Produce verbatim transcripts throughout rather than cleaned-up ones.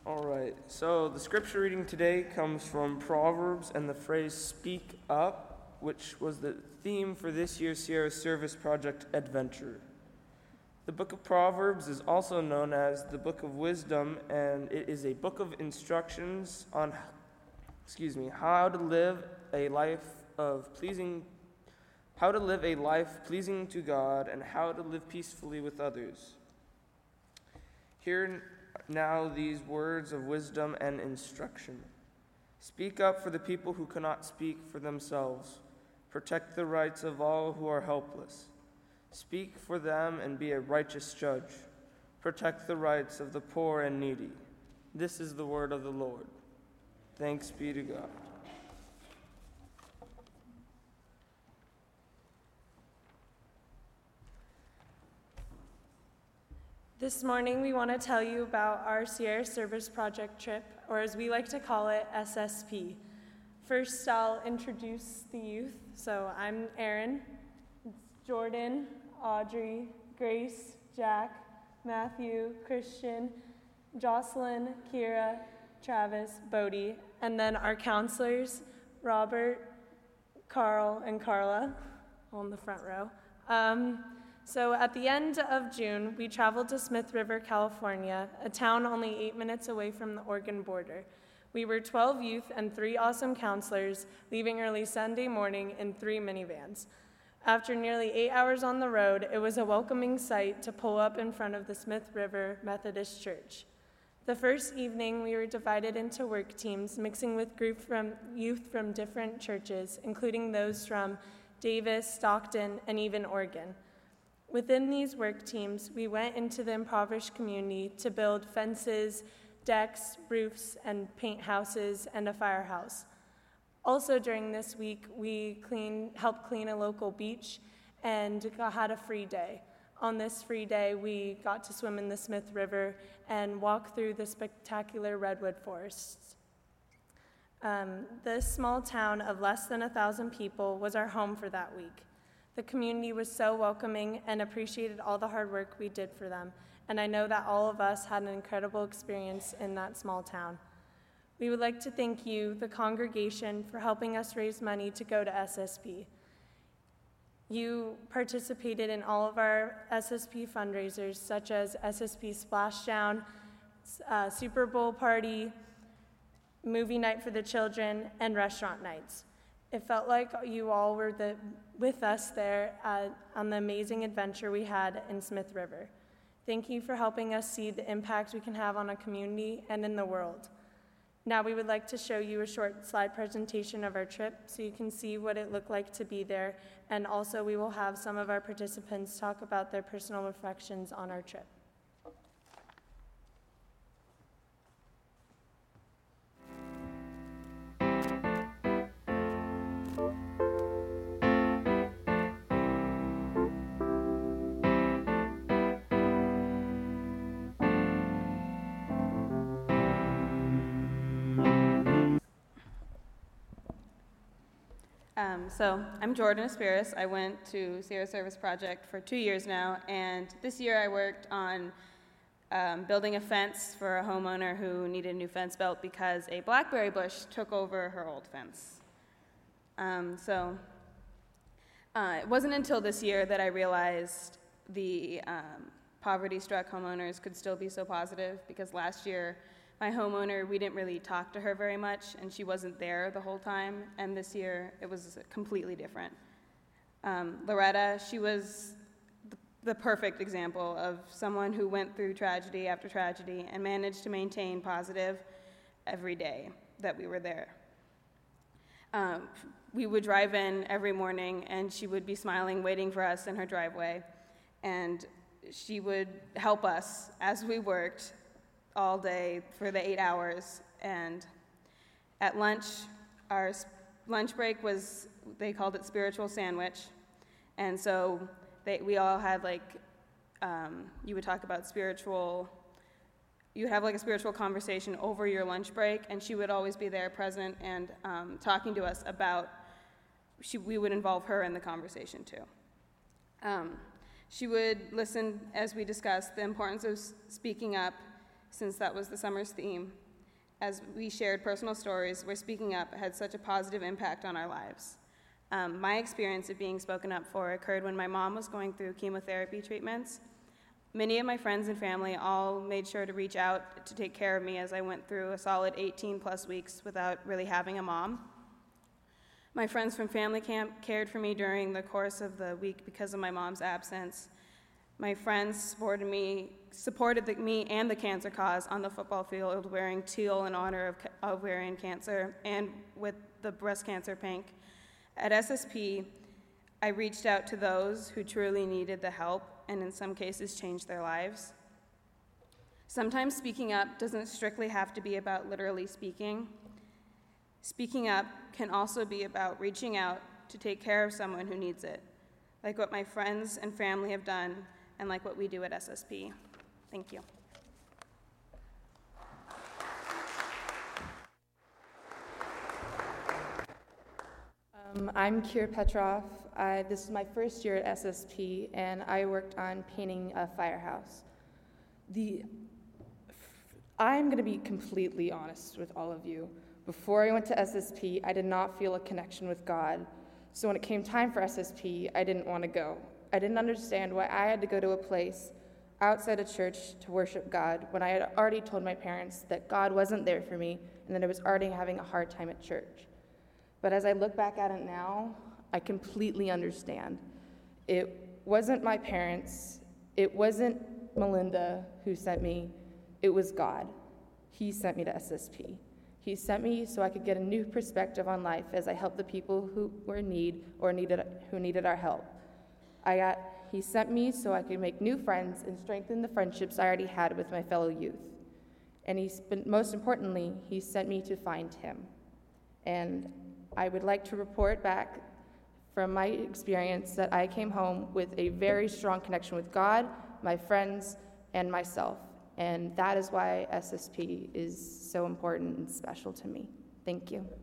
All right, so the scripture reading today comes from Proverbs and the phrase "speak up," which was the theme for this year's Sierra Service Project Adventure. The book of Proverbs is also known as the book of wisdom, and it is a book of instructions on, excuse me, how to live a life of pleasing, how to live a life pleasing to God, and how to live peacefully with others. Here now these words of wisdom and instruction. Speak up for the people who cannot speak for themselves. Protect the rights of all who are helpless. Speak for them and be a righteous judge. Protect the rights of the poor and needy. This is the word of the Lord. Thanks be to God. This morning, we want to tell you about our Sierra Service Project trip, or as we like to call it, S S P. First, I'll introduce the youth. So I'm Aaron, it's Jordan, Audrey, Grace, Jack, Matthew, Christian, Jocelyn, Kira, Travis, Bodie, and then our counselors, Robert, Carl, and Carla, on the front row. Um, So at the end of June, we traveled to Smith River, California, a town only eight minutes away from the Oregon border. We were twelve youth and three awesome counselors, leaving early Sunday morning in three minivans. After nearly eight hours on the road, it was a welcoming sight to pull up in front of the Smith River Methodist Church. The first evening, we were divided into work teams, mixing with groups from youth from different churches, including those from Davis, Stockton, and even Oregon. Within these work teams, we went into the impoverished community to build fences, decks, roofs, and paint houses, and a firehouse. Also during this week, we clean, helped clean a local beach and got, had a free day. On this free day, we got to swim in the Smith River and walk through the spectacular redwood forests. Um, this small town of less than a thousand people was our home for that week. The community was so welcoming and appreciated all the hard work we did for them, and I know that all of us had an incredible experience in that small town. We would like to thank you, the congregation, for helping us raise money to go to S S P. You participated in all of our S S P fundraisers, such as S S P Splashdown, uh, Super Bowl party, movie night for the children, and restaurant nights. It felt like you all were the, with us there uh, on the amazing adventure we had in Smith River. Thank you for helping us see the impact we can have on a community and in the world. Now we would like to show you a short slide presentation of our trip so you can see what it looked like to be there, and also we will have some of our participants talk about their personal reflections on our trip. Um, so I'm Jordan Aspiris. I went to Sierra Service Project for two years now, and this year I worked on um, building a fence for a homeowner who needed a new fence built because a blackberry bush took over her old fence. Um, so uh, it wasn't until this year that I realized the um, poverty-struck homeowners could still be so positive, because last year my homeowner, we didn't really talk to her very much, and she wasn't there the whole time, and this year it was completely different. Um, Loretta, she was th- the perfect example of someone who went through tragedy after tragedy and managed to maintain positive every day that we were there. Um, we would drive in every morning, and she would be smiling, waiting for us in her driveway, and she would help us as we worked all day for the eight hours. And at lunch, our s- lunch break was, they called it spiritual sandwich. And so they, we all had like, um, you would talk about spiritual, you would have like a spiritual conversation over your lunch break, and she would always be there present and um, talking to us about, she, we would involve her in the conversation too. Um, she would listen as we discussed the importance of s- speaking up since that was the summer's theme. As we shared personal stories where speaking up had such a positive impact on our lives. Um, my experience of being spoken up for occurred when my mom was going through chemotherapy treatments. Many of my friends and family all made sure to reach out to take care of me as I went through a solid eighteen plus weeks without really having a mom. My friends from family camp cared for me during the course of the week because of my mom's absence. My friends supported me, supported the, me and the cancer cause on the football field wearing teal in honor of ca- ovarian cancer and with the breast cancer pink. At S S P, I reached out to those who truly needed the help and in some cases changed their lives. Sometimes speaking up doesn't strictly have to be about literally speaking. Speaking up can also be about reaching out to take care of someone who needs it, like what my friends and family have done and like what we do at S S P. Thank you. Um, I'm Kira Petrov. I, this is my first year at S S P, and I worked on painting a firehouse. The, I'm going to be completely honest with all of you. Before I went to S S P, I did not feel a connection with God. So when it came time for S S P, I didn't want to go. I didn't understand why I had to go to a place outside of church to worship God when I had already told my parents that God wasn't there for me and that I was already having a hard time at church. But as I look back at it now, I completely understand. It wasn't my parents, it wasn't Melinda who sent me, it was God. He sent me to S S P. He sent me so I could get a new perspective on life as I helped the people who were in need or needed who needed our help. I got, he sent me so I could make new friends and strengthen the friendships I already had with my fellow youth. And he's been, most importantly, he sent me to find him. And I would like to report back from my experience that I came home with a very strong connection with God, my friends, and myself. And that is why S S P is so important and special to me. Thank you.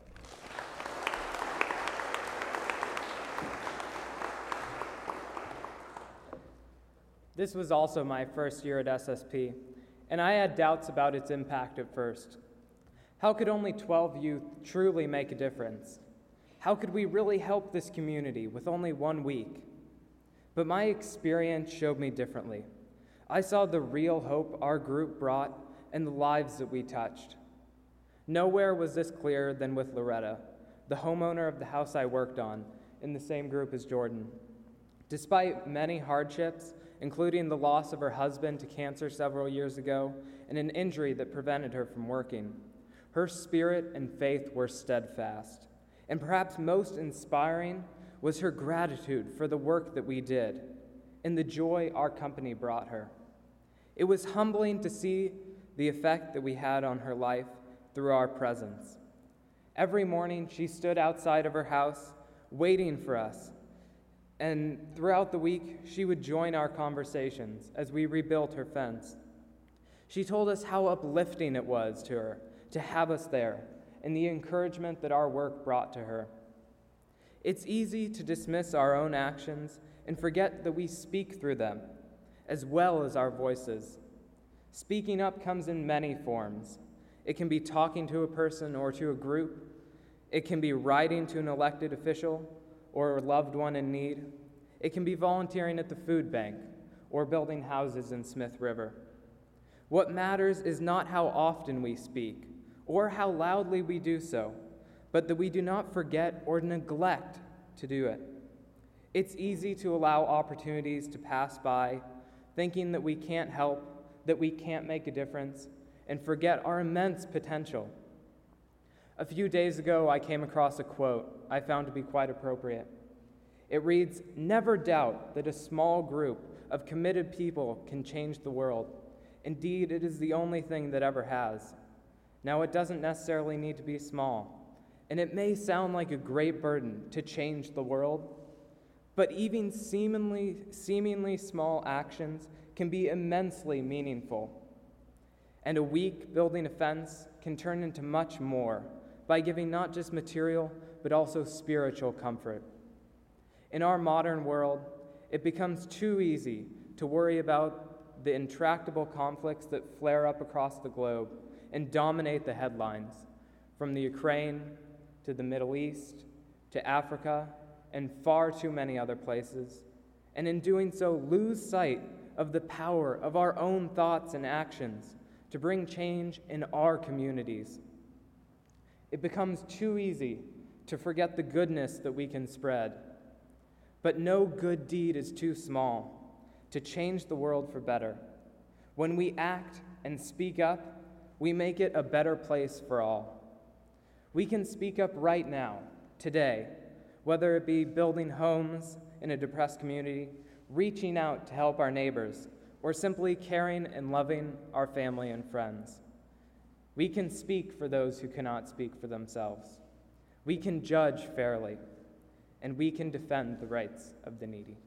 This was also my first year at S S P, and I had doubts about its impact at first. How could only twelve youth truly make a difference? How could we really help this community with only one week? But my experience showed me differently. I saw the real hope our group brought and the lives that we touched. Nowhere was this clearer than with Loretta, the homeowner of the house I worked on, in the same group as Jordan. Despite many hardships, including the loss of her husband to cancer several years ago and an injury that prevented her from working, her spirit and faith were steadfast. And perhaps most inspiring was her gratitude for the work that we did and the joy our company brought her. It was humbling to see the effect that we had on her life through our presence. Every morning, she stood outside of her house waiting for us, and throughout the week, she would join our conversations as we rebuilt her fence. She told us how uplifting it was to her to have us there and the encouragement that our work brought to her. It's easy to dismiss our own actions and forget that we speak through them, as well as our voices. Speaking up comes in many forms. It can be talking to a person or to a group. It can be writing to an elected official or a loved one in need. It can be volunteering at the food bank or building houses in Smith River. What matters is not how often we speak or how loudly we do so, but that we do not forget or neglect to do it. It's easy to allow opportunities to pass by, thinking that we can't help, that we can't make a difference, and forget our immense potential. A few days ago, I came across a quote I found to be quite appropriate. It reads, "Never doubt that a small group of committed people can change the world. Indeed, it is the only thing that ever has." Now, it doesn't necessarily need to be small, and it may sound like a great burden to change the world, but even seemingly, seemingly small actions can be immensely meaningful. And a week building a fence can turn into much more by giving not just material, but also spiritual comfort. In our modern world, it becomes too easy to worry about the intractable conflicts that flare up across the globe and dominate the headlines, from the Ukraine to the Middle East to Africa and far too many other places, and in doing so lose sight of the power of our own thoughts and actions to bring change in our communities. It becomes too easy to forget the goodness that we can spread. But no good deed is too small to change the world for better. When we act and speak up, we make it a better place for all. We can speak up right now, today, whether it be building homes in a depressed community, reaching out to help our neighbors, or simply caring and loving our family and friends. We can speak for those who cannot speak for themselves. We can judge fairly, and we can defend the rights of the needy.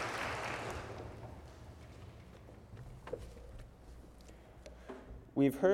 We've heard